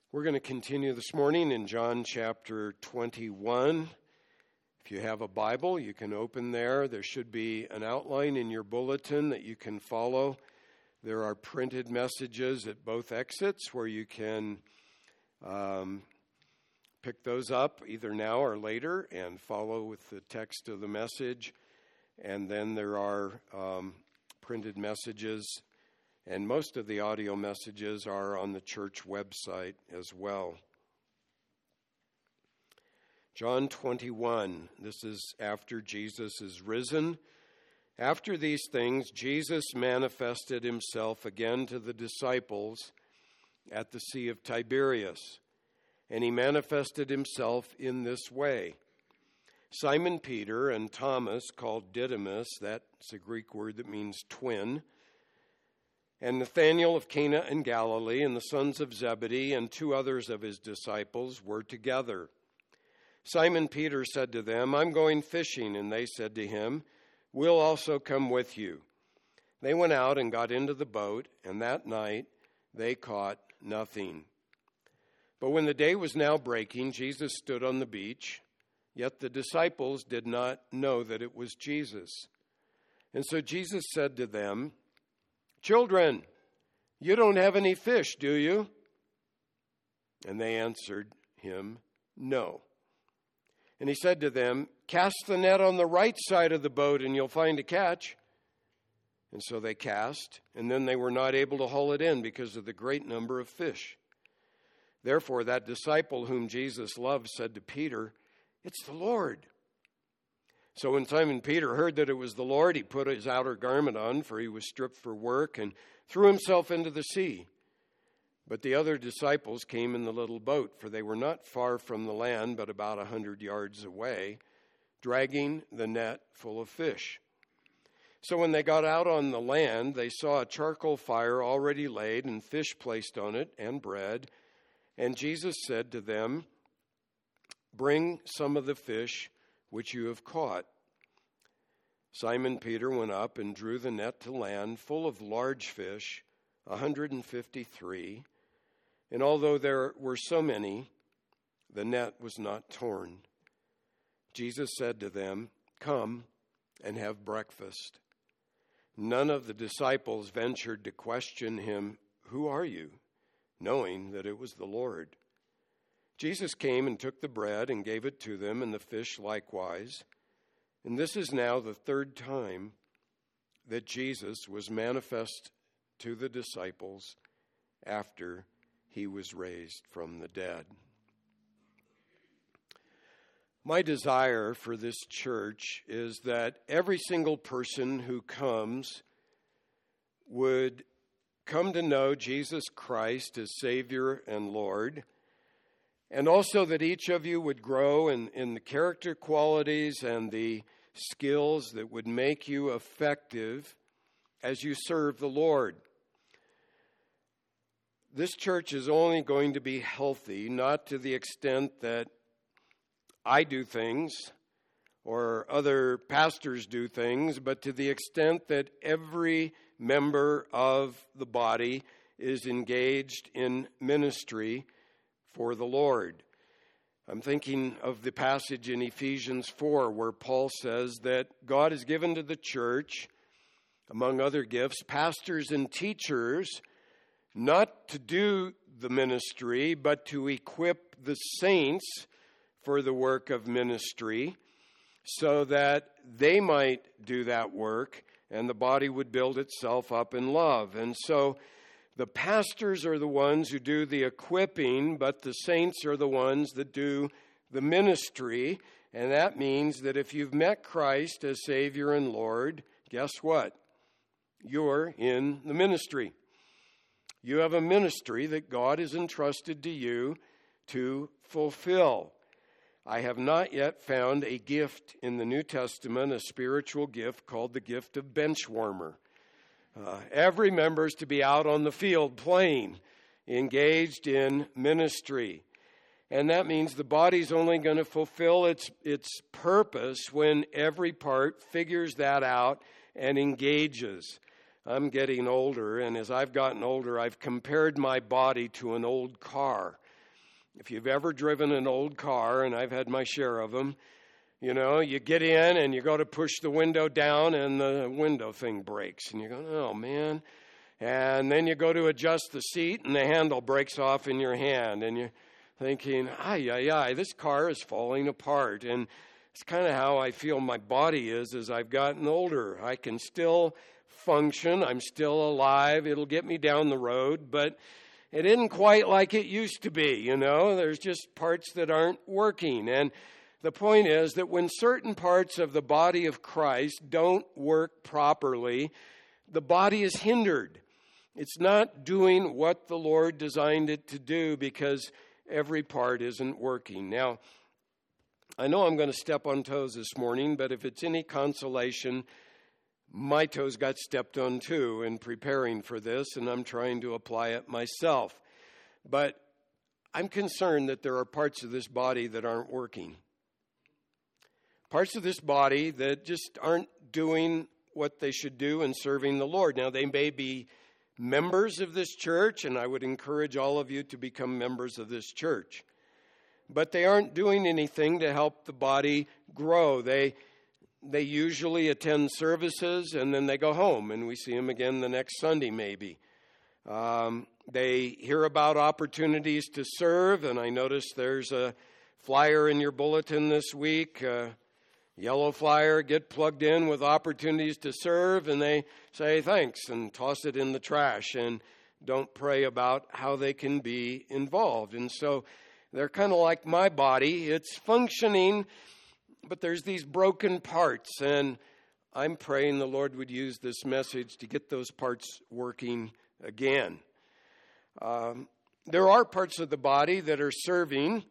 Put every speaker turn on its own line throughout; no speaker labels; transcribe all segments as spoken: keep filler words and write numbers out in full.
We're going to continue this morning in John chapter twenty-one. If you have a Bible, you can open there. There should be an outline in your bulletin that you can follow. There are printed messages at both exits where you can um, pick those up either now or later and follow with the text of the message. And then there are um, printed messages. And most of the audio messages are on the church website as well. John twenty-one, this is after Jesus is risen. After these things, Jesus manifested himself again to the disciples at the Sea of Tiberias. And he manifested himself in this way. Simon Peter and Thomas, called Didymus, that's a Greek word that means twin, and Nathanael of Cana in Galilee, and the sons of Zebedee, and two others of his disciples were together. Simon Peter said to them, "I'm going fishing." And they said to him, "We'll also come with you." They went out and got into the boat, and that night they caught nothing. But when the day was now breaking, Jesus stood on the beach, yet the disciples did not know that it was Jesus. And so Jesus said to them, "Children, you don't have any fish, do you?" And they answered him, "No." And he said to them, "Cast the net on the right side of the boat and you'll find a catch." And so they cast, and then they were not able to haul it in because of the great number of fish. Therefore that disciple whom Jesus loved said to Peter, "It's the Lord." So when Simon Peter heard that it was the Lord, he put his outer garment on, for he was stripped for work, and threw himself into the sea. But the other disciples came in the little boat, for they were not far from the land, but about a hundred yards away, dragging the net full of fish. So when they got out on the land, they saw a charcoal fire already laid, and fish placed on it, and bread. And Jesus said to them, "Bring some of the fish which you have caught." Simon Peter went up and drew the net to land full of large fish, a hundred and fifty-three. And although there were so many, the net was not torn. Jesus said to them, "Come and have breakfast." None of the disciples ventured to question him, "Who are you?" knowing that it was the Lord. Jesus came and took the bread and gave it to them, and the fish likewise. And this is now the third time that Jesus was manifest to the disciples after he was raised from the dead. My desire for this church is that every single person who comes would come to know Jesus Christ as Savior and Lord, and also that each of you would grow in, in the character qualities and the skills that would make you effective as you serve the Lord. This church is only going to be healthy, not to the extent that I do things or other pastors do things, but to the extent that every member of the body is engaged in ministry for the Lord. I'm thinking of the passage in Ephesians four where Paul says that God has given to the church, among other gifts, pastors and teachers, not to do the ministry, but to equip the saints for the work of ministry so that they might do that work and the body would build itself up in love. And so the pastors are the ones who do the equipping, but the saints are the ones that do the ministry. And that means that if you've met Christ as Savior and Lord, guess what? You're in the ministry. You have a ministry that God has entrusted to you to fulfill. I have not yet found a gift in the New Testament, a spiritual gift called the gift of bench warmer. Uh, every member is to be out on the field playing, engaged in ministry. And that means the body's only going to fulfill its its purpose when every part figures that out and engages. I'm getting older, and as I've gotten older, I've compared my body to an old car. If you've ever driven an old car, and I've had my share of them, you know, you get in and you go to push the window down and the window thing breaks. And you go, oh, man. And then you go to adjust the seat and the handle breaks off in your hand. And you're thinking, ay, ay, ay, this car is falling apart. And it's kind of how I feel my body is as I've gotten older. I can still function. I'm still alive. It'll get me down the road, but it isn't quite like it used to be, you know. There's just parts that aren't working. And the point is that when certain parts of the body of Christ don't work properly, the body is hindered. It's not doing what the Lord designed it to do because every part isn't working. Now, I know I'm going to step on toes this morning, but if it's any consolation, my toes got stepped on too in preparing for this, and I'm trying to apply it myself. But I'm concerned that there are parts of this body that aren't working. Parts of this body that just aren't doing what they should do in serving the Lord. Now, they may be members of this church, and I would encourage all of you to become members of this church. But they aren't doing anything to help the body grow. They They usually attend services and then they go home and we see them again the next Sunday maybe. Um, they hear about opportunities to serve, and I notice there's a flyer in your bulletin this week, uh, yellow flyer, get plugged in with opportunities to serve, and they say thanks and toss it in the trash and don't pray about how they can be involved. And so they're kind of like my body. It's functioning, but there's these broken parts, and I'm praying the Lord would use this message to get those parts working again. Um, there are parts of the body that are serving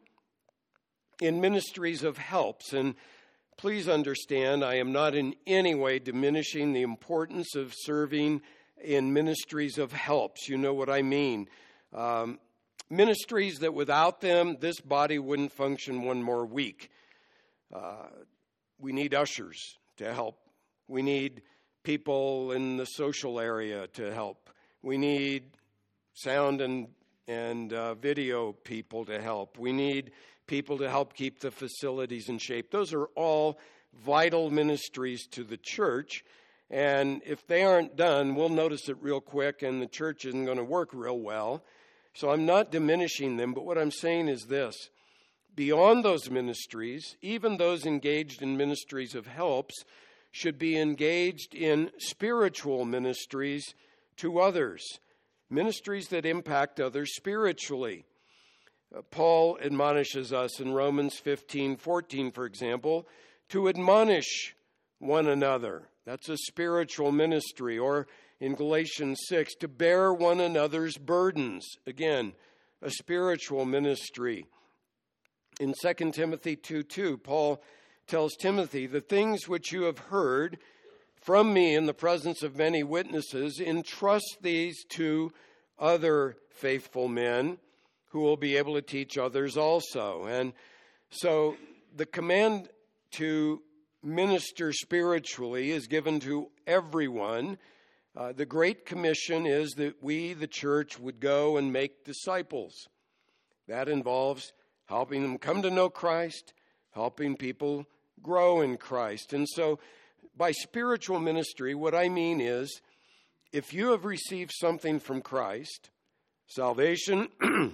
in ministries of helps, and please understand, I am not in any way diminishing the importance of serving in ministries of helps. You know what I mean. Um, ministries that without them, this body wouldn't function one more week. Uh, we need ushers to help. We need people in the social area to help. We need sound and and uh, video people to help. We need people to help keep the facilities in shape. Those are all vital ministries to the church. And if they aren't done, we'll notice it real quick and the church isn't going to work real well. So I'm not diminishing them, but what I'm saying is this. Beyond those ministries, even those engaged in ministries of helps should be engaged in spiritual ministries to others, ministries that impact others spiritually. Uh, Paul admonishes us in Romans fifteen fourteen, for example, to admonish one another. That's a spiritual ministry. Or in Galatians six, to bear one another's burdens. Again, a spiritual ministry. In Second Timothy two two, Paul tells Timothy, the things which you have heard from me in the presence of many witnesses, entrust these to other faithful men who will be able to teach others also. And so the command to minister spiritually is given to everyone. Uh, the Great Commission is that we, the church, would go and make disciples. That involves helping them come to know Christ, helping people grow in Christ. And so by spiritual ministry, what I mean is, if you have received something from Christ, salvation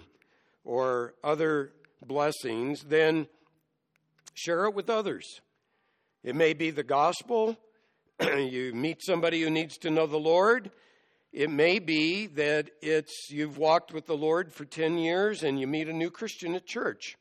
or other blessings, then share it with others. It may be the gospel. You meet somebody who needs to know the Lord. It may be that it's you've walked with the Lord for ten years and you meet a new Christian at church.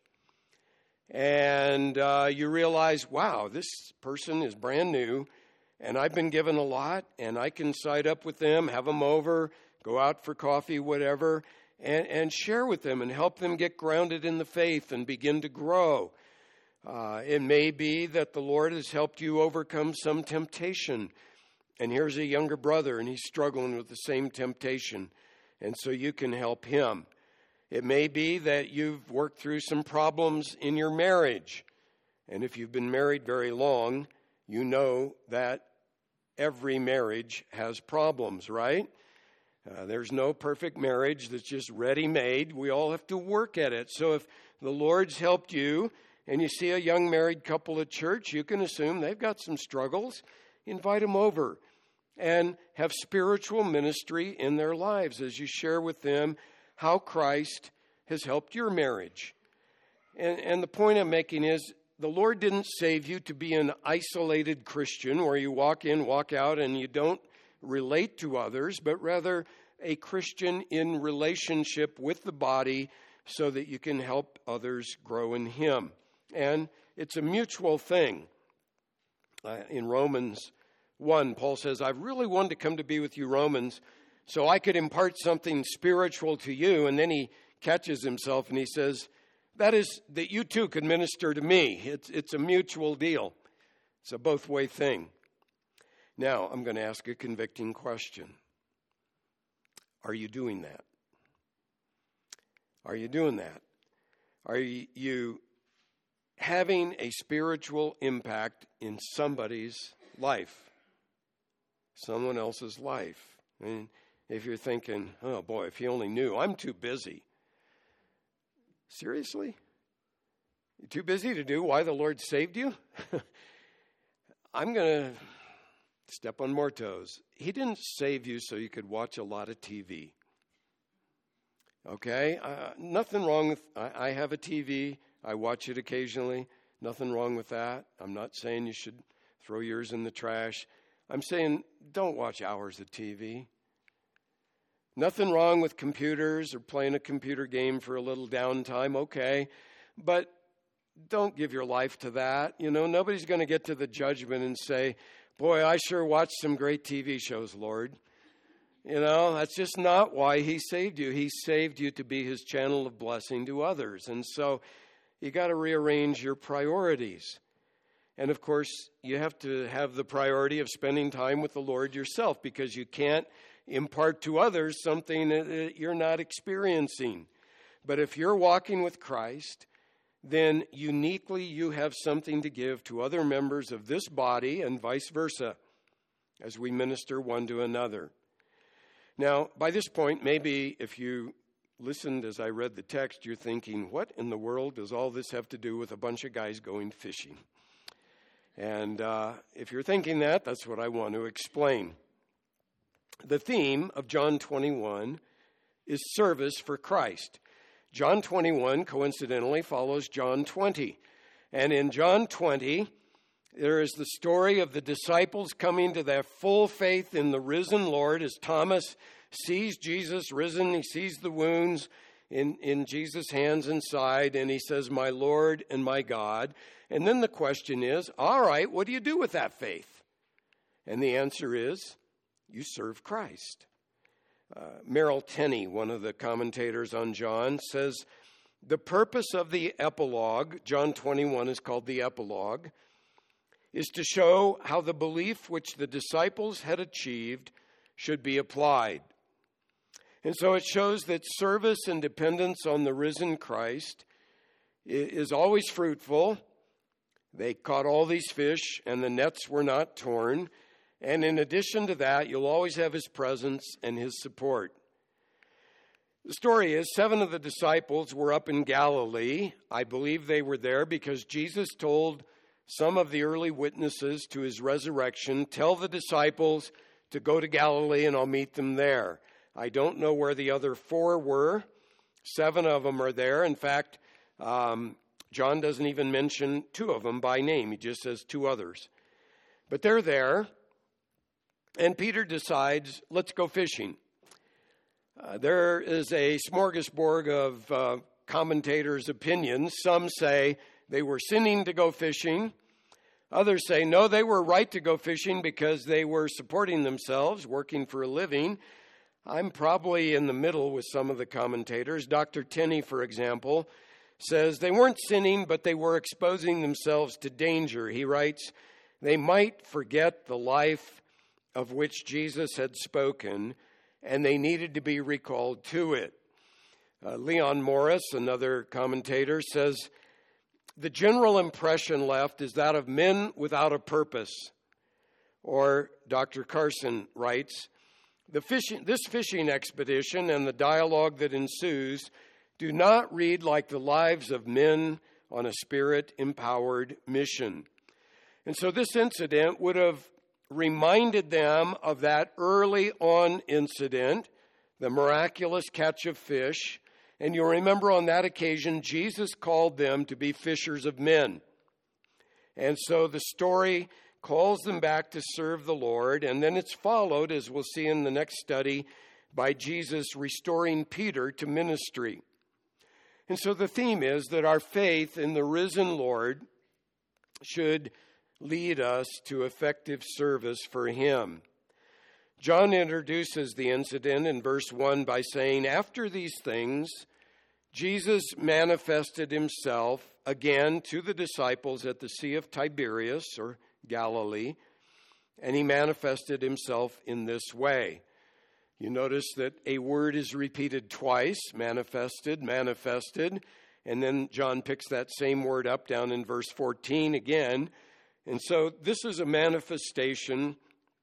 And uh, you realize, wow, this person is brand new and I've been given a lot and I can side up with them, have them over, go out for coffee, whatever, and, and share with them and help them get grounded in the faith and begin to grow. Uh, it may be that the Lord has helped you overcome some temptation. And here's a younger brother, and he's struggling with the same temptation. And so you can help him. It may be that you've worked through some problems in your marriage. And if you've been married very long, you know that every marriage has problems, right? Uh, there's no perfect marriage that's just ready-made. We all have to work at it. So if the Lord's helped you and you see a young married couple at church, you can assume they've got some struggles. Invite them over and have spiritual ministry in their lives as you share with them how Christ has helped your marriage. And, and the point I'm making is the Lord didn't save you to be an isolated Christian where you walk in, walk out, and you don't relate to others, but rather a Christian in relationship with the body so that you can help others grow in Him. And it's a mutual thing. Uh, in Romans one, Paul says, I've really wanted to come to be with you, Romans, so I could impart something spiritual to you. And then he catches himself and he says, that is that you too could minister to me. It's, it's a mutual deal. It's a both-way thing. Now, I'm going to ask a convicting question. Are you doing that? Are you doing that? Are you having a spiritual impact in somebody's life? Someone else's life? And if you're thinking, oh boy, if he only knew, I'm too busy. Seriously? You're too busy to do why the Lord saved you? I'm going to step on more toes. He didn't save you so you could watch a lot of T V. Okay? Uh, nothing wrong with, I, I have a T V. I watch it occasionally. Nothing wrong with that. I'm not saying you should throw yours in the trash. I'm saying don't watch hours of T V. Nothing wrong with computers or playing a computer game for a little downtime. Okay. But don't give your life to that. You know, nobody's going to get to the judgment and say, boy, I sure watched some great T V shows, Lord. You know, that's just not why He saved you. He saved you to be His channel of blessing to others. And so you got to rearrange your priorities. And of course, you have to have the priority of spending time with the Lord yourself, because you can't impart to others something that you're not experiencing. But if you're walking with Christ, then uniquely you have something to give to other members of this body and vice versa as we minister one to another. Now, by this point, maybe if you listened as I read the text, you're thinking, what in the world does all this have to do with a bunch of guys going fishing? And uh, if you're thinking that, that's what I want to explain. The theme of John twenty-one is service for Christ. John twenty-one, coincidentally, follows John twenty. And in John twenty, there is the story of the disciples coming to their full faith in the risen Lord as Thomas sees Jesus risen. He sees the wounds in, in Jesus' hands and side, and he says, my Lord and my God. And then the question is, all right, what do you do with that faith? And the answer is, you serve Christ. Uh, Merrill Tenney, one of the commentators on John, says, the purpose of the epilogue, John twenty-one is called the epilogue, is to show how the belief which the disciples had achieved should be applied. And so it shows that service and dependence on the risen Christ is always fruitful. They caught all these fish, and the nets were not torn. And in addition to that, you'll always have His presence and His support. The story is seven of the disciples were up in Galilee. I believe they were there because Jesus told some of the early witnesses to His resurrection, tell the disciples to go to Galilee and I'll meet them there. I don't know where the other four were. Seven of them are there. In fact, um, John doesn't even mention two of them by name. He just says two others. But they're there. And Peter decides, let's go fishing. Uh, there is a smorgasbord of uh, commentators' opinions. Some say they were sinning to go fishing. Others say, no, they were right to go fishing because they were supporting themselves, working for a living. I'm probably in the middle with some of the commentators. Doctor Tenney, for example, says they weren't sinning, but they were exposing themselves to danger. He writes, they might forget the life of which Jesus had spoken, and they needed to be recalled to it. Uh, Leon Morris, another commentator, says, the general impression left is that of men without a purpose. Or Doctor Carson writes, The fishing, this fishing expedition and the dialogue that ensues do not read like the lives of men on a spirit-empowered mission. And so this incident would have reminded them of that early on incident, the miraculous catch of fish. And you'll remember on that occasion, Jesus called them to be fishers of men. And so the story calls them back to serve the Lord. And then it's followed, as we'll see in the next study, by Jesus restoring Peter to ministry. And so the theme is that our faith in the risen Lord should lead us to effective service for him. John introduces the incident in verse one by saying, after these things, Jesus manifested himself again to the disciples at the Sea of Tiberias, or Galilee, and he manifested himself in this way. You notice that a word is repeated twice, manifested, manifested, and then John picks that same word up down in verse fourteen again. And so this is a manifestation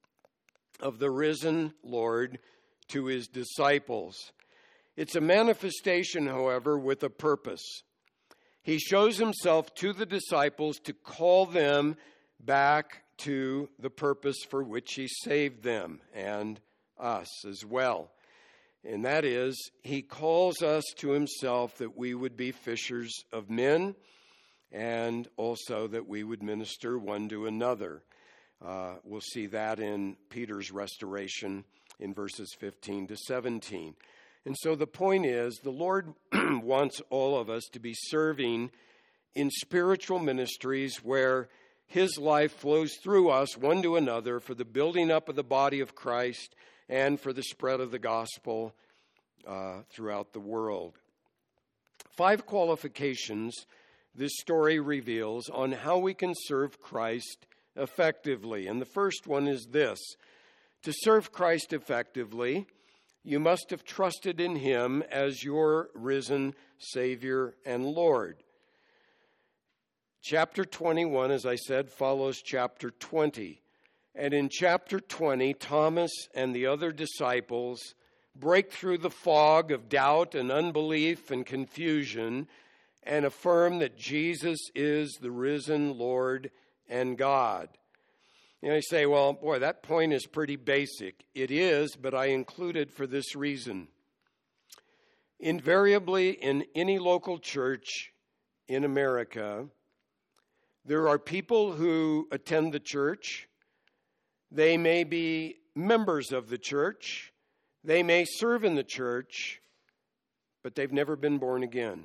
of the risen Lord to his disciples. It's a manifestation, however, with a purpose. He shows himself to the disciples to call them back to the purpose for which he saved them and us as well. And that is, he calls us to himself that we would be fishers of men, and also that we would minister one to another. Uh, we'll see that in Peter's restoration in verses fifteen to seventeen. And so the point is, the Lord wants all of us to be serving in spiritual ministries where his life flows through us one to another for the building up of the body of Christ and for the spread of the gospel uh, throughout the world. Five qualifications this story reveals on how we can serve Christ effectively. And the first one is this: to serve Christ effectively, you must have trusted in him as your risen Savior and Lord. Chapter twenty-one, as I said, follows chapter twenty. And in chapter twenty, Thomas and the other disciples break through the fog of doubt and unbelief and confusion and affirm that Jesus is the risen Lord and God. You know, you say, well, boy, that point is pretty basic. It is, but I include it for this reason. Invariably, in any local church in America, there are people who attend the church. They may be members of the church. They may serve in the church, but they've never been born again.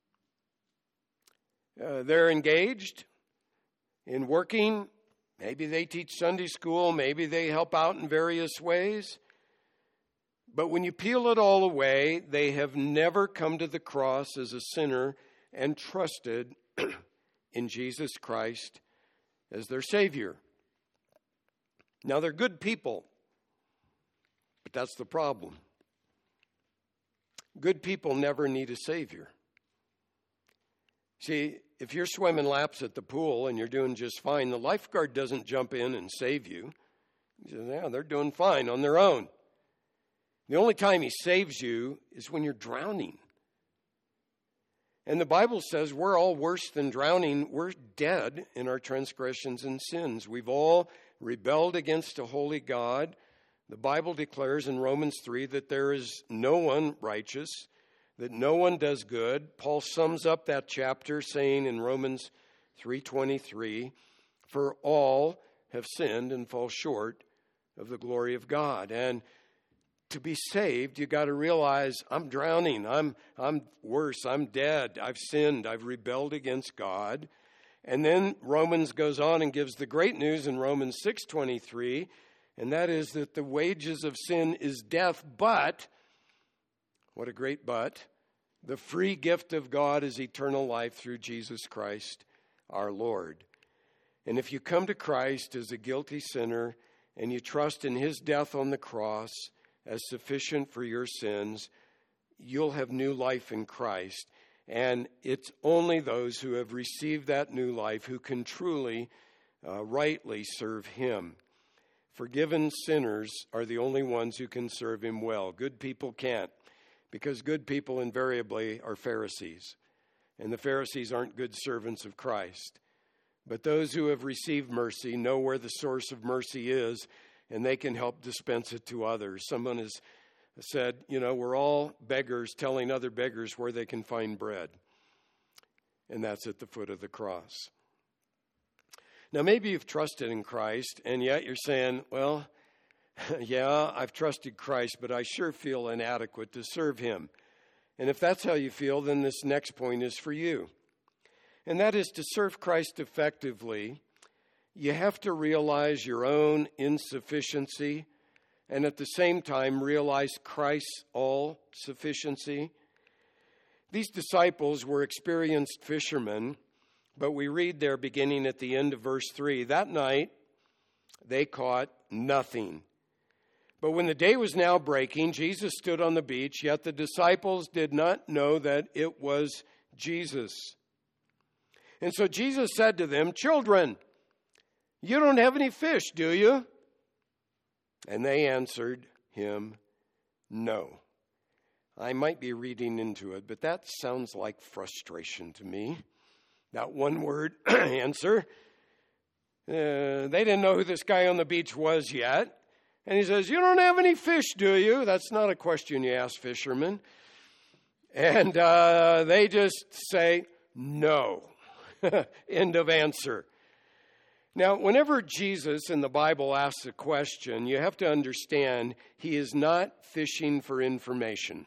Uh, they're engaged in working. Maybe they teach Sunday school. Maybe they help out in various ways. But when you peel it all away, they have never come to the cross as a sinner and trusted in Jesus Christ as their Savior. Now, they're good people, but that's the problem. Good people never need a Savior. See, if you're swimming laps at the pool and you're doing just fine, the lifeguard doesn't jump in and save you. He says, yeah, they're doing fine on their own. The only time he saves you is when you're drowning. And the Bible says we're all worse than drowning. We're dead in our transgressions and sins. We've all rebelled against a holy God. The Bible declares in Romans three that there is no one righteous, that no one does good. Paul sums up that chapter saying in Romans three twenty-three, for all have sinned and fall short of the glory of God. And to be saved, you got to realize I'm drowning. I'm I'm worse. I'm dead. I've sinned. I've rebelled against God. And then Romans goes on and gives the great news in Romans six twenty-three, and that is that the wages of sin is death, but, what a great but, the free gift of God is eternal life through Jesus Christ our Lord. And if you come to Christ as a guilty sinner and you trust in his death on the cross as sufficient for your sins, you'll have new life in Christ. And it's only those who have received that new life who can truly, uh, rightly serve him. Forgiven sinners are the only ones who can serve him well. Good people can't, because good people invariably are Pharisees, and the Pharisees aren't good servants of Christ. But those who have received mercy know where the source of mercy is, and they can help dispense it to others. Someone has said, you know, we're all beggars telling other beggars where they can find bread. And that's at the foot of the cross. Now, maybe you've trusted in Christ, and yet you're saying, well, yeah, I've trusted Christ, but I sure feel inadequate to serve him. And if that's how you feel, then this next point is for you. And that is, to serve Christ effectively, you have to realize your own insufficiency and at the same time realize Christ's all-sufficiency. These disciples were experienced fishermen, but we read there beginning at the end of verse three, that night they caught nothing. But when the day was now breaking, Jesus stood on the beach, yet the disciples did not know that it was Jesus. And so Jesus said to them, "Children, you don't have any fish, do you?" And they answered him, "No." I might be reading into it, but that sounds like frustration to me. That one word answer. Uh, they didn't know who this guy on the beach was yet. And he says, "You don't have any fish, do you?" That's not a question you ask fishermen. And uh, they just say, "No." End of answer. Now, whenever Jesus in the Bible asks a question, you have to understand he is not fishing for information.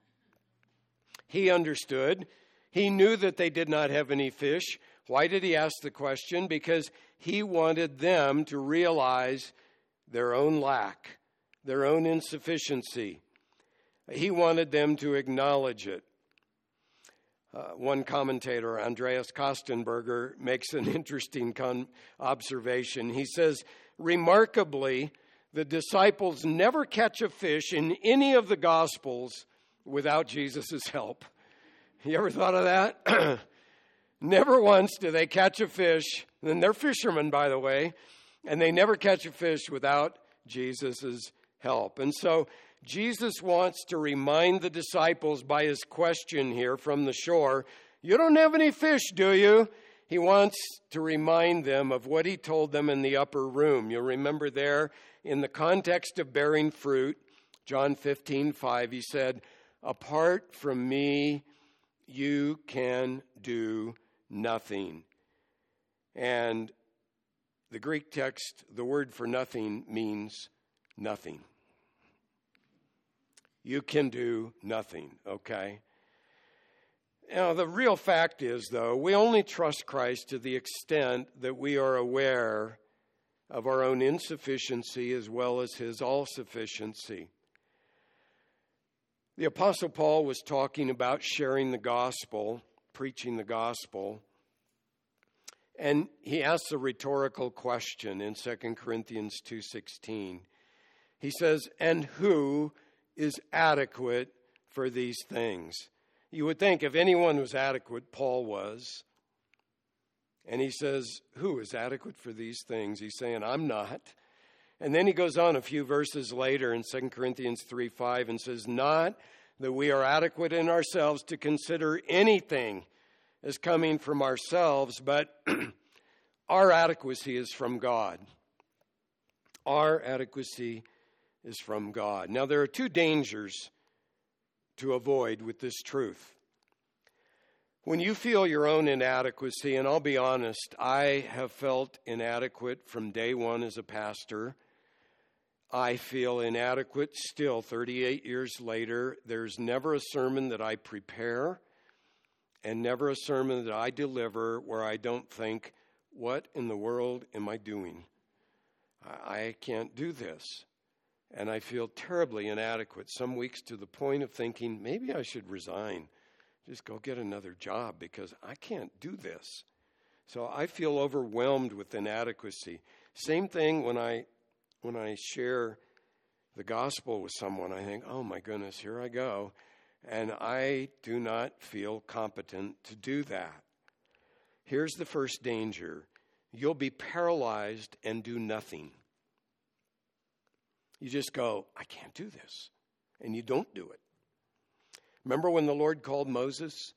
He understood. He knew that they did not have any fish. Why did he ask the question? Because he wanted them to realize their own lack, their own insufficiency. He wanted them to acknowledge it. Uh, one commentator, Andreas Kostenberger, makes an interesting con- observation. He says, remarkably, the disciples never catch a fish in any of the Gospels without Jesus' help. You ever thought of that? Never once do they catch a fish, and they're fishermen, by the way, and they never catch a fish without Jesus' help. And so Jesus wants to remind the disciples by his question here from the shore, "You don't have any fish, do you?" He wants to remind them of what he told them in the upper room. You'll remember there in the context of bearing fruit, John fifteen five, he said, "Apart from me, you can do nothing." And the Greek text, the word for nothing means nothing. You can do nothing, okay? Now, the real fact is, though, we only trust Christ to the extent that we are aware of our own insufficiency as well as his all-sufficiency. The Apostle Paul was talking about sharing the gospel, preaching the gospel, and he asks a rhetorical question in Second Corinthians two sixteen. He says, "And who is adequate for these things?" You would think if anyone was adequate, Paul was. And he says, who is adequate for these things? He's saying, I'm not. And then he goes on a few verses later in Second Corinthians three five and says, "Not that we are adequate in ourselves to consider anything as coming from ourselves, but our adequacy is from God." Our adequacy is from God. Now, there are two dangers to avoid with this truth. When you feel your own inadequacy, and I'll be honest, I have felt inadequate from day one as a pastor. I feel inadequate still thirty-eight years later. There's never a sermon that I prepare and never a sermon that I deliver where I don't think, what in the world am I doing? I can't do this. And I feel terribly inadequate, some weeks to the point of thinking, maybe I should resign, just go get another job because I can't do this. So I feel overwhelmed with inadequacy. Same thing when I when I share the gospel with someone, I think, oh my goodness, here I go. And I do not feel competent to do that. Here's the first danger. You'll be paralyzed and do nothing. You just go, I can't do this. And you don't do it. Remember when the Lord called Moses?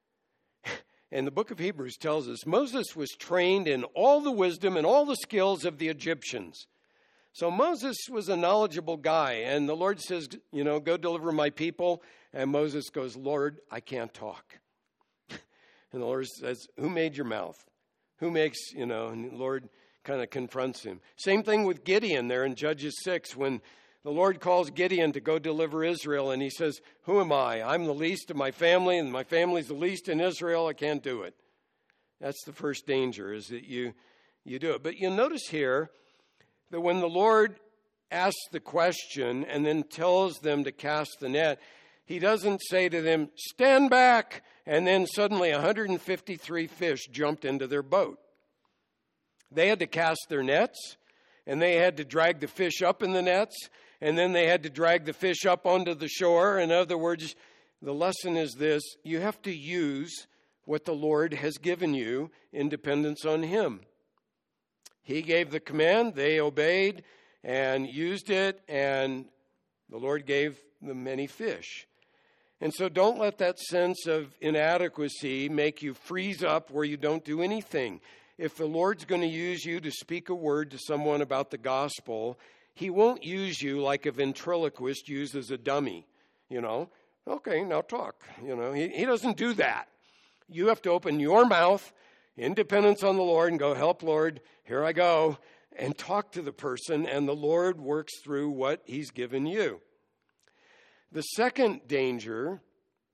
And the book of Hebrews tells us Moses was trained in all the wisdom and all the skills of the Egyptians. So Moses was a knowledgeable guy. And the Lord says, you know, go deliver my people. And Moses goes, Lord, I can't talk. And the Lord says, who made your mouth? Who makes, you know, and the Lord kind of confronts him. Same thing with Gideon there in Judges six when the Lord calls Gideon to go deliver Israel, and he says, who am I? I'm the least of my family, and my family's the least in Israel. I can't do it. That's the first danger, is that you, you do it. But you'll notice here that when the Lord asks the question and then tells them to cast the net, he doesn't say to them, stand back, and then suddenly one hundred fifty-three fish jumped into their boat. They had to cast their nets, and they had to drag the fish up in the nets, and then they had to drag the fish up onto the shore. In other words, the lesson is this: you have to use what the Lord has given you in dependence on him. He gave the command, they obeyed and used it, and the Lord gave them many fish. And so don't let that sense of inadequacy make you freeze up where you don't do anything. If the Lord's going to use you to speak a word to someone about the gospel, he won't use you like a ventriloquist uses a dummy, you know. Okay, now talk. You know, he, he doesn't do that. You have to open your mouth in dependence on the Lord and go, help, Lord, here I go, and talk to the person, and the Lord works through what he's given you. The second danger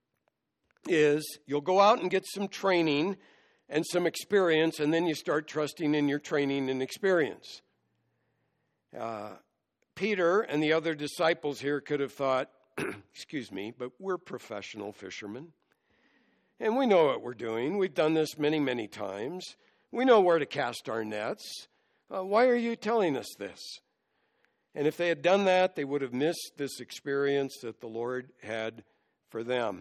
is you'll go out and get some training and some experience, and then you start trusting in your training and experience. Uh, Peter and the other disciples here could have thought, excuse me, but we're professional fishermen. And we know what we're doing. We've done this many, many times. We know where to cast our nets. Uh, why are you telling us this? And if they had done that, they would have missed this experience that the Lord had for them.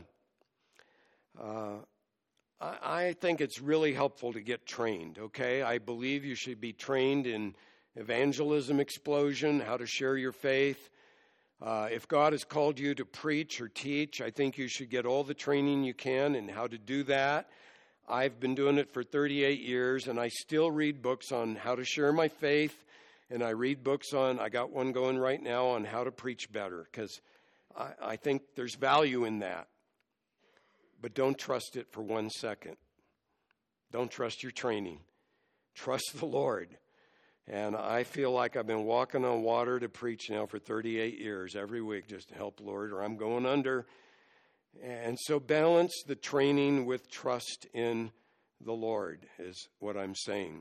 Uh, I, I think it's really helpful to get trained, okay? I believe you should be trained in evangelism explosion, how to share your faith. Uh, if God has called you to preach or teach, I think you should get all the training you can in how to do that. I've been doing it for thirty-eight years, and I still read books on how to share my faith, and I read books on, I got one going right now on how to preach better, because I, I think there's value in that. But don't trust it for one second. Don't trust your training. Trust the Lord. And I feel like I've been walking on water to preach now for thirty-eight years, every week, just to help, Lord, or I'm going under. And so balance the training with trust in the Lord is what I'm saying.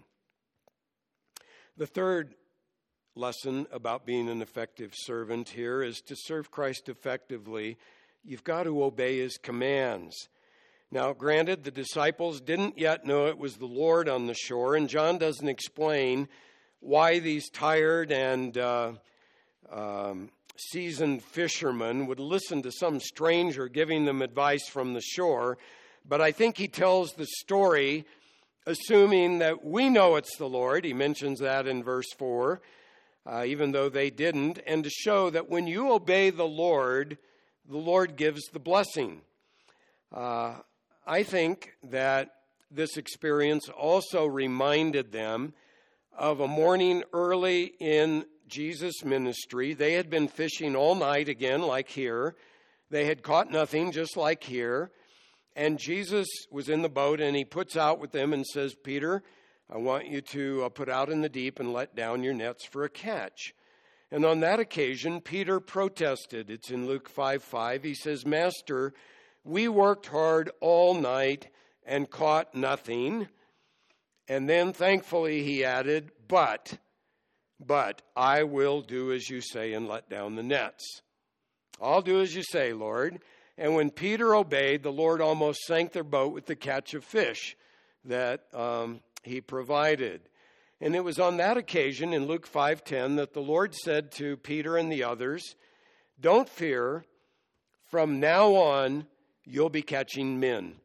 The third lesson about being an effective servant here is to serve Christ effectively, you've got to obey his commands. Now, granted, the disciples didn't yet know it was the Lord on the shore, and John doesn't explain why these tired and uh, um, seasoned fishermen would listen to some stranger giving them advice from the shore. But I think he tells the story assuming that we know it's the Lord. He mentions that in verse four, uh, even though they didn't, and to show that when you obey the Lord, the Lord gives the blessing. Uh, I think that this experience also reminded them of a morning early in Jesus' ministry. They had been fishing all night again, like here. They had caught nothing, just like here. And Jesus was in the boat, and he puts out with them and says, Peter, I want you to uh, put out in the deep and let down your nets for a catch. And on that occasion, Peter protested. It's in Luke five five. He says, Master, we worked hard all night and caught nothing. And then, thankfully, he added, but, but I will do as you say and let down the nets. I'll do as you say, Lord. And when Peter obeyed, the Lord almost sank their boat with the catch of fish that um, he provided. And it was on that occasion in Luke five ten that the Lord said to Peter and the others, don't fear, from now on you'll be catching men.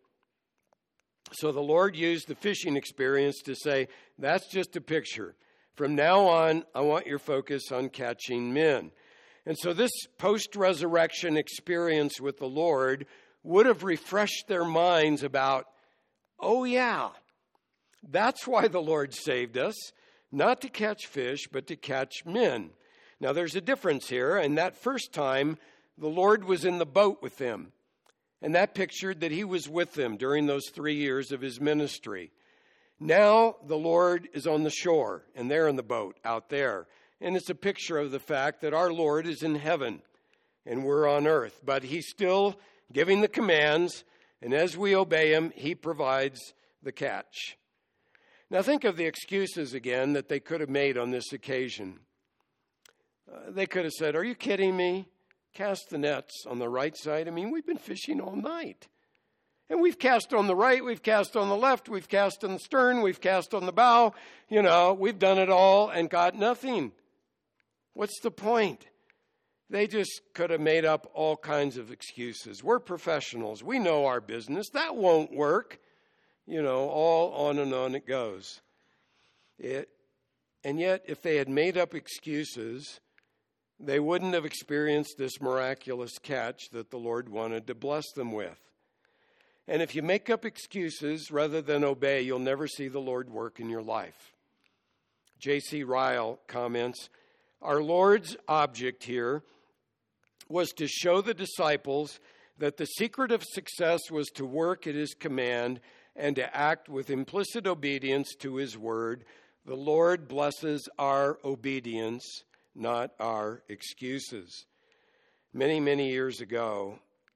So the Lord used the fishing experience to say, that's just a picture. From now on, I want your focus on catching men. And so this post-resurrection experience with the Lord would have refreshed their minds about, oh yeah, that's why the Lord saved us, not to catch fish, but to catch men. Now there's a difference here, and that first time the Lord was in the boat with them, and that pictured that he was with them during those three years of his ministry. Now the Lord is on the shore, and they're in the boat out there. And it's a picture of the fact that our Lord is in heaven, and we're on earth. But he's still giving the commands, and as we obey him, he provides the catch. Now think of the excuses again that they could have made on this occasion. Uh, they could have said, are you kidding me? Cast the nets on the right side. I mean, we've been fishing all night. And we've cast on the right, we've cast on the left, we've cast on the stern, we've cast on the bow. You know, we've done it all and got nothing. What's the point? They just could have made up all kinds of excuses. We're professionals. We know our business. That won't work. You know, all on and on it goes. It, and yet, if they had made up excuses, they wouldn't have experienced this miraculous catch that the Lord wanted to bless them with. And if you make up excuses rather than obey, you'll never see the Lord work in your life. J C Ryle comments, our Lord's object here was to show the disciples that the secret of success was to work at his command and to act with implicit obedience to his word. The Lord blesses our obedience, not our excuses. Many, many years ago,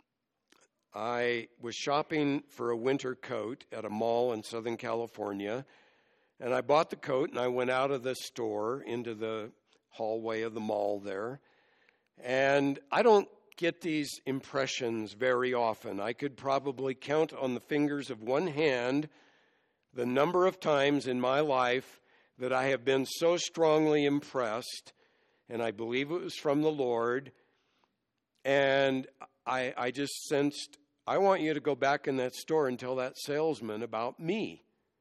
I was shopping for a winter coat at a mall in Southern California, and I bought the coat and I went out of the store into the hallway of the mall there. And I don't get these impressions very often. I could probably count on the fingers of one hand the number of times in my life that I have been so strongly impressed, and I believe it was from the Lord, and I, I just sensed, I want you to go back in that store and tell that salesman about me.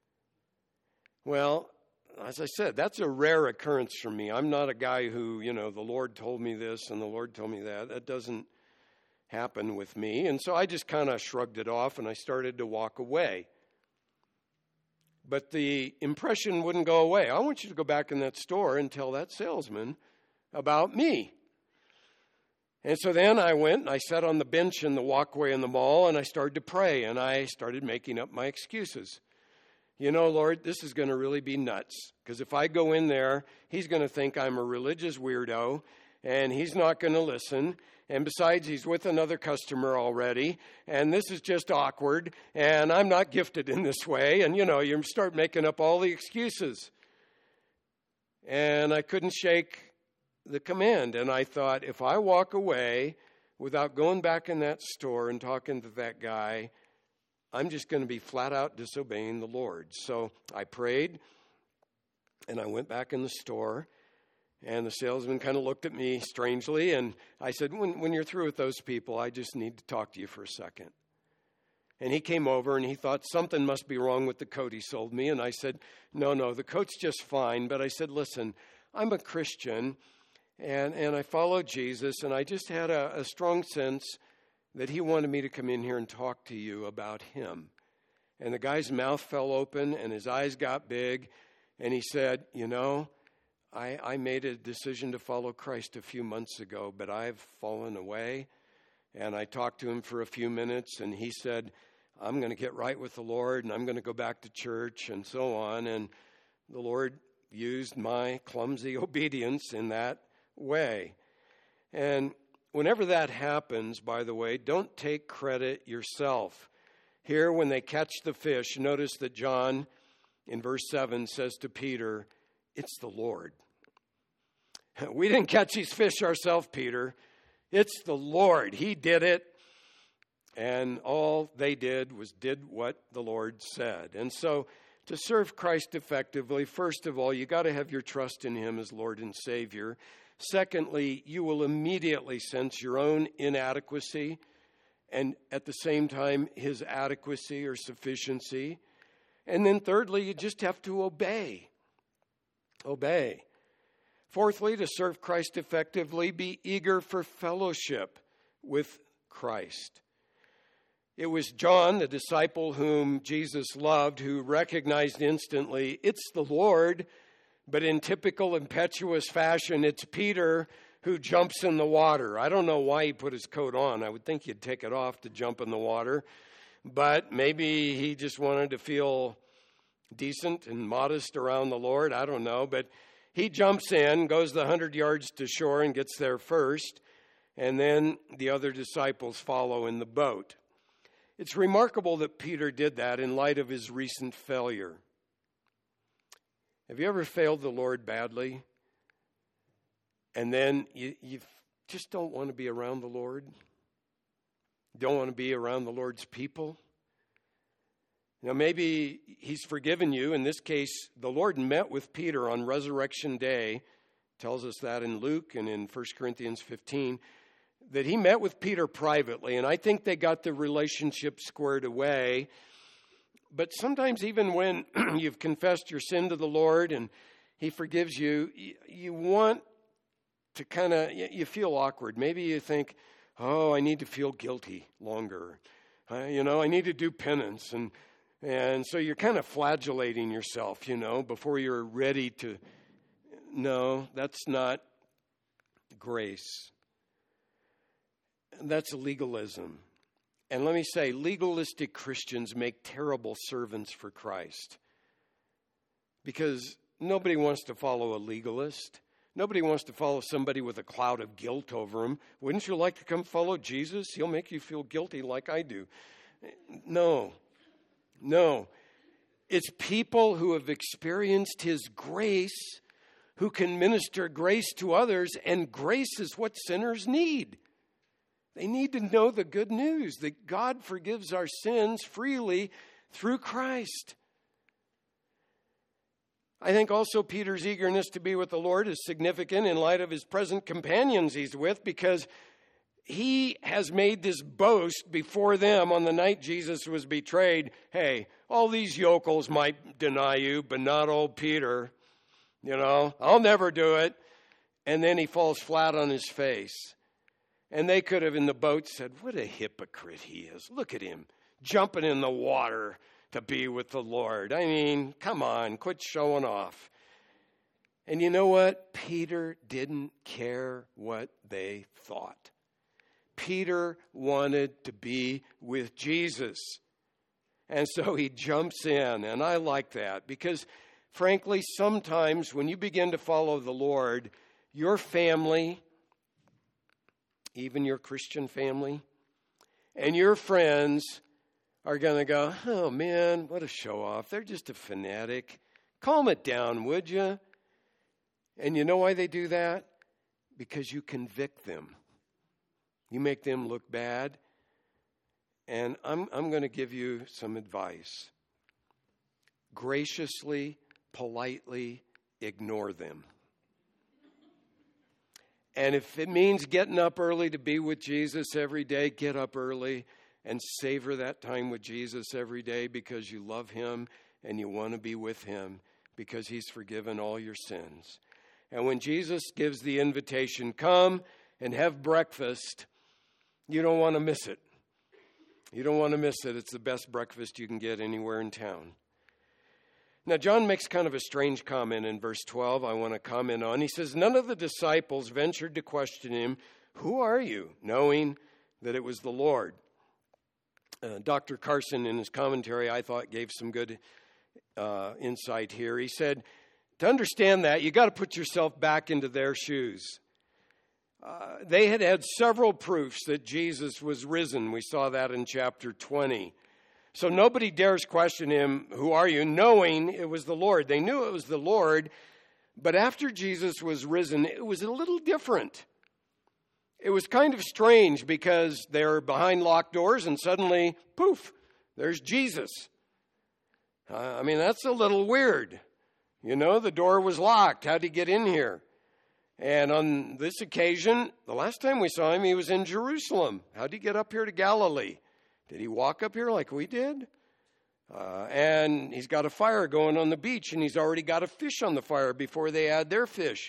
Well, as I said, that's a rare occurrence for me. I'm not a guy who, you know, the Lord told me this and the Lord told me that. That doesn't happen with me. And so I just kind of shrugged it off and I started to walk away. But the impression wouldn't go away. I want you to go back in that store and tell that salesman about me. And so then I went and I sat on the bench in the walkway in the mall and I started to pray and I started making up my excuses. You know, Lord, this is going to really be nuts, because if I go in there, he's going to think I'm a religious weirdo, and he's not going to listen. And besides, he's with another customer already, and this is just awkward, and I'm not gifted in this way. And, you know, you start making up all the excuses. And I couldn't shake the command. And I thought, if I walk away without going back in that store and talking to that guy, I'm just going to be flat out disobeying the Lord. So I prayed, and I went back in the store, and the salesman kind of looked at me strangely, and I said, when, when you're through with those people, I just need to talk to you for a second. And he came over, and he thought something must be wrong with the coat he sold me, and I said, no, no, the coat's just fine. But I said, listen, I'm a Christian, and, and I follow Jesus, and I just had a, a strong sense that he wanted me to come in here and talk to you about him. And the guy's mouth fell open and his eyes got big. And he said, you know, I, I made a decision to follow Christ a few months ago, but I've fallen away. And I talked to him for a few minutes, and he said, I'm going to get right with the Lord, and I'm going to go back to church, and so on. And the Lord used my clumsy obedience in that way. And whenever that happens, by the way, don't take credit yourself. Here, when they catch the fish, notice that John, in verse seven, says to Peter, it's the Lord. We didn't catch these fish ourselves, Peter. It's the Lord. He did it. And all they did was did what the Lord said. And so to serve Christ effectively, first of all, you got to have your trust in him as Lord and Savior. Secondly, you will immediately sense your own inadequacy and at the same time his adequacy or sufficiency. And then thirdly, you just have to obey. Obey. Fourthly, to serve Christ effectively, be eager for fellowship with Christ. It was John, the disciple whom Jesus loved, who recognized instantly, it's the Lord, but in typical impetuous fashion, it's Peter who jumps in the water. I don't know why he put his coat on. I would think he'd take it off to jump in the water, but maybe he just wanted to feel decent and modest around the Lord. I don't know, but he jumps in, goes the hundred yards to shore and gets there first, and then the other disciples follow in the boat. It's remarkable that Peter did that in light of his recent failure. Have you ever failed the Lord badly? And then you, you just don't want to be around the Lord? Don't want to be around the Lord's people? Now, maybe he's forgiven you. In this case, the Lord met with Peter on Resurrection Day. Tells us that in Luke and in First Corinthians fifteen. That he met with Peter privately, and I think they got the relationship squared away. But sometimes even when you've confessed your sin to the Lord and he forgives you, you, you want to kind of, you feel awkward. Maybe you think, oh, I need to feel guilty longer. Uh, you know, I need to do penance. And, and so you're kind of flagellating yourself, you know, before you're ready to. No, that's not grace. That's legalism. And let me say, legalistic Christians make terrible servants for Christ. Because nobody wants to follow a legalist. Nobody wants to follow somebody with a cloud of guilt over them. Wouldn't you like to come follow Jesus? He'll make you feel guilty like I do. No. No. It's people who have experienced his grace who can minister grace to others, and grace is what sinners need. They need to know the good news that God forgives our sins freely through Christ. I think also Peter's eagerness to be with the Lord is significant in light of his present companions he's with, because he has made this boast before them on the night Jesus was betrayed. Hey, all these yokels might deny you, but not old Peter. You know, I'll never do it. And then he falls flat on his face. And they could have in the boat said, what a hypocrite he is. Look at him jumping in the water to be with the Lord. I mean, come on, quit showing off. And you know what? Peter didn't care what they thought. Peter wanted to be with Jesus. And so he jumps in. And I like that because, frankly, sometimes when you begin to follow the Lord, your family, even your Christian family, and your friends are going to go, oh, man, what a show-off. They're just a fanatic. Calm it down, would you? And you know why they do that? Because you convict them. You make them look bad. And I'm, I'm going to give you some advice. Graciously, politely ignore them. And if it means getting up early to be with Jesus every day, get up early and savor that time with Jesus every day because you love him and you want to be with him because he's forgiven all your sins. And when Jesus gives the invitation, come and have breakfast, you don't want to miss it. You don't want to miss it. It's the best breakfast you can get anywhere in town. Now, John makes kind of a strange comment in verse twelve I want to comment on. He says, none of the disciples ventured to question him, who are you? Knowing that it was the Lord. Uh, Doctor Carson, in his commentary, I thought gave some good uh, insight here. He said, to understand that, you got to put yourself back into their shoes. Uh, they had had several proofs that Jesus was risen. We saw that in chapter twenty. So nobody dares question him, who are you, knowing it was the Lord. They knew it was the Lord, but after Jesus was risen, it was a little different. It was kind of strange because they're behind locked doors and suddenly, poof, there's Jesus. Uh, I mean, that's a little weird. You know, the door was locked. How'd he get in here? And on this occasion, the last time we saw him, he was in Jerusalem. How'd he get up here to Galilee? Did he walk up here like we did? Uh, and he's got a fire going on the beach, and he's already got a fish on the fire before they add their fish.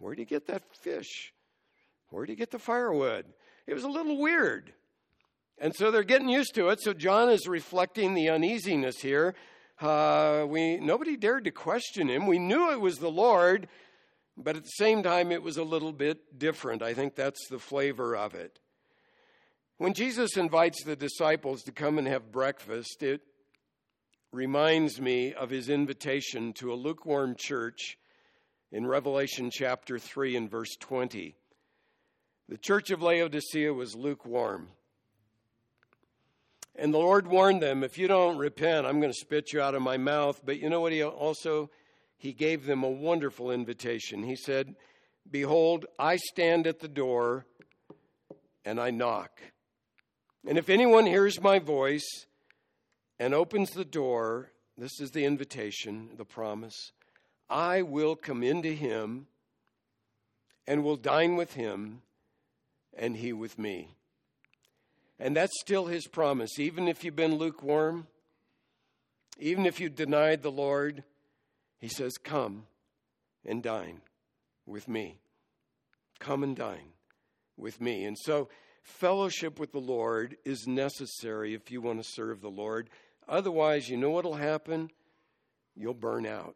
Where'd he get that fish? Where'd he get the firewood? It was a little weird. And so they're getting used to it. So John is reflecting the uneasiness here. Uh, we nobody dared to question him. We knew it was the Lord, but at the same time, it was a little bit different. I think that's the flavor of it. When Jesus invites the disciples to come and have breakfast, it reminds me of his invitation to a lukewarm church in Revelation chapter three and verse twenty. The church of Laodicea was lukewarm. And the Lord warned them, if you don't repent, I'm going to spit you out of my mouth. But you know what he also, he gave them a wonderful invitation. He said, behold, I stand at the door and I knock. And if anyone hears my voice and opens the door, this is the invitation, the promise, I will come into him and will dine with him and he with me. And that's still his promise. Even if you've been lukewarm, even if you denied the Lord, he says, come and dine with me. Come and dine with me. And so fellowship with the Lord is necessary if you want to serve the Lord. Otherwise, you know what will happen? You'll burn out.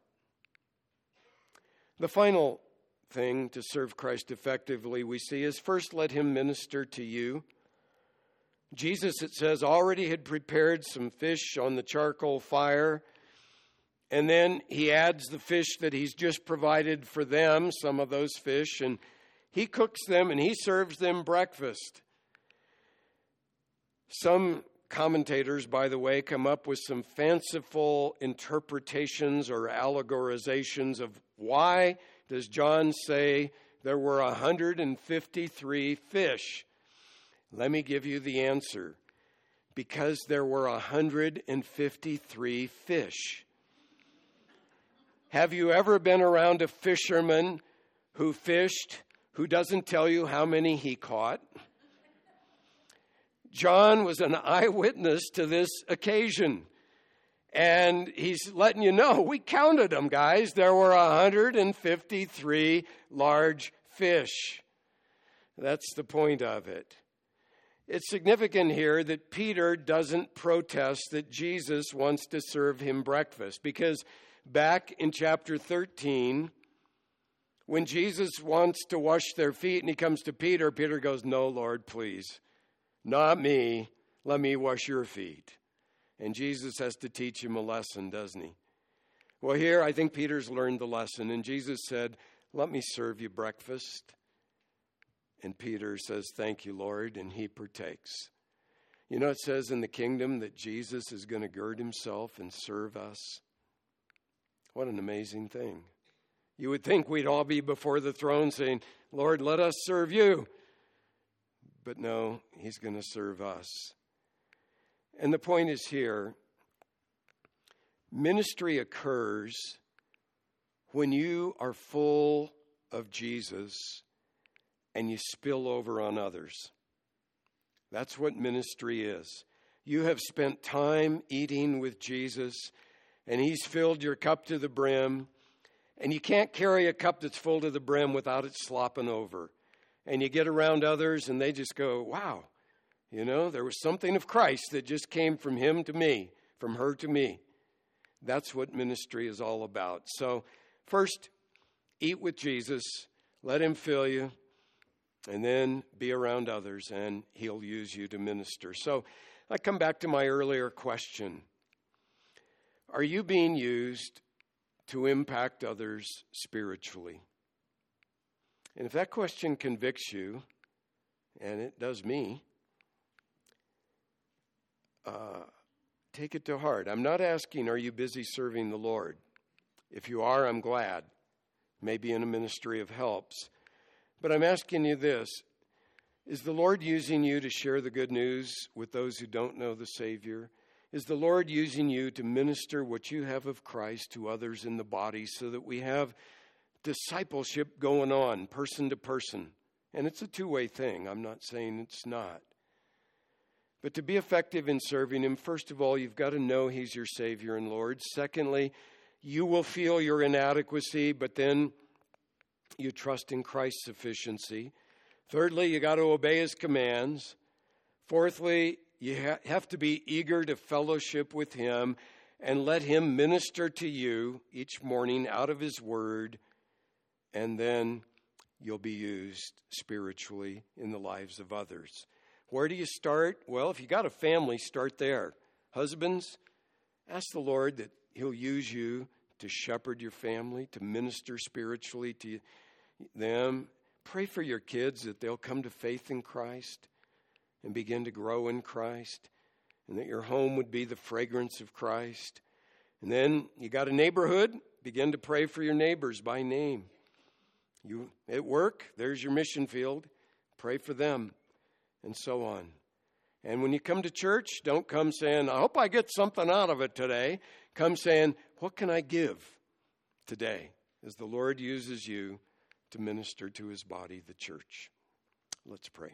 The final thing to serve Christ effectively we see is first let him minister to you. Jesus, it says, already had prepared some fish on the charcoal fire, and then he adds the fish that he's just provided for them, some of those fish, and he cooks them and he serves them breakfast. Some commentators, by the way, come up with some fanciful interpretations or allegorizations of why does John say there were one hundred fifty-three fish. Let me give you the answer. Because there were one hundred fifty-three fish. Have you ever been around a fisherman who fished, who doesn't tell you how many he caught? John was an eyewitness to this occasion. And he's letting you know, we counted them, guys. There were one hundred fifty-three large fish. That's the point of it. It's significant here that Peter doesn't protest that Jesus wants to serve him breakfast, because back in chapter thirteen, when Jesus wants to wash their feet and he comes to Peter, Peter goes, no, Lord, please, not me. Let me wash your feet. And Jesus has to teach him a lesson, doesn't he? Well, here I think Peter's learned the lesson, and Jesus said, let me serve you breakfast. And Peter says, thank you, Lord, and he partakes. You know, it says in the kingdom that Jesus is going to gird himself and serve us. What an amazing thing. You would think we'd all be before the throne saying, Lord, let us serve you. But no, he's going to serve us. And the point is here, ministry occurs when you are full of Jesus and you spill over on others. That's what ministry is. You have spent time eating with Jesus, and he's filled your cup to the brim, and you can't carry a cup that's full to the brim without it slopping over. And you get around others, and they just go, wow, you know, there was something of Christ that just came from him to me, from her to me. That's what ministry is all about. So first, eat with Jesus, let him fill you, and then be around others, and he'll use you to minister. So I come back to my earlier question. Are you being used to impact others spiritually? And if that question convicts you, and it does me, uh, take it to heart. I'm not asking, are you busy serving the Lord? If you are, I'm glad. Maybe in a ministry of helps. But I'm asking you this. Is the Lord using you to share the good news with those who don't know the Savior? Is the Lord using you to minister what you have of Christ to others in the body so that we have discipleship going on, person to person? And it's a two-way thing. I'm not saying it's not. But to be effective in serving him, first of all, you've got to know he's your Savior and Lord. Secondly, you will feel your inadequacy, but then you trust in Christ's sufficiency. Thirdly, you got to obey his commands. Fourthly, you ha- have to be eager to fellowship with him and let him minister to you each morning out of his word, and then you'll be used spiritually in the lives of others. Where do you start? Well, if you got a family, start there. Husbands, ask the Lord that he'll use you to shepherd your family, to minister spiritually to them. Pray for your kids that they'll come to faith in Christ and begin to grow in Christ, and that your home would be the fragrance of Christ. And then you got a neighborhood, begin to pray for your neighbors by name. You at work, there's your mission field. Pray for them, and so on. And when you come to church, don't come saying, I hope I get something out of it today. Come saying, what can I give today as the Lord uses you to minister to his body, the church? Let's pray.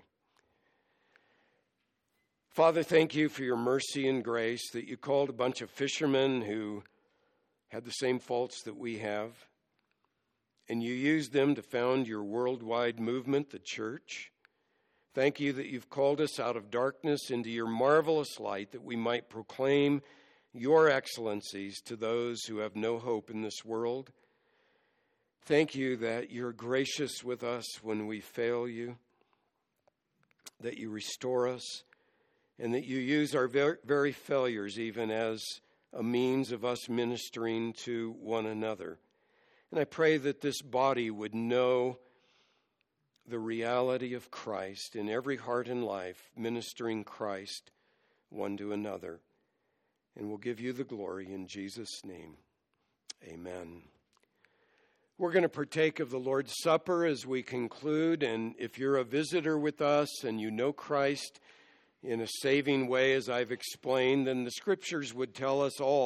Father, thank you for your mercy and grace that you called a bunch of fishermen who had the same faults that we have, and you used them to found your worldwide movement, the church. Thank you that you've called us out of darkness into your marvelous light, that we might proclaim your excellencies to those who have no hope in this world. Thank you that you're gracious with us when we fail you, that you restore us, and that you use our very failures even as a means of us ministering to one another. And I pray that this body would know the reality of Christ in every heart and life, ministering Christ one to another. And we'll give you the glory in Jesus' name. Amen. We're going to partake of the Lord's Supper as we conclude. And if you're a visitor with us and you know Christ in a saving way, as I've explained, then the Scriptures would tell us all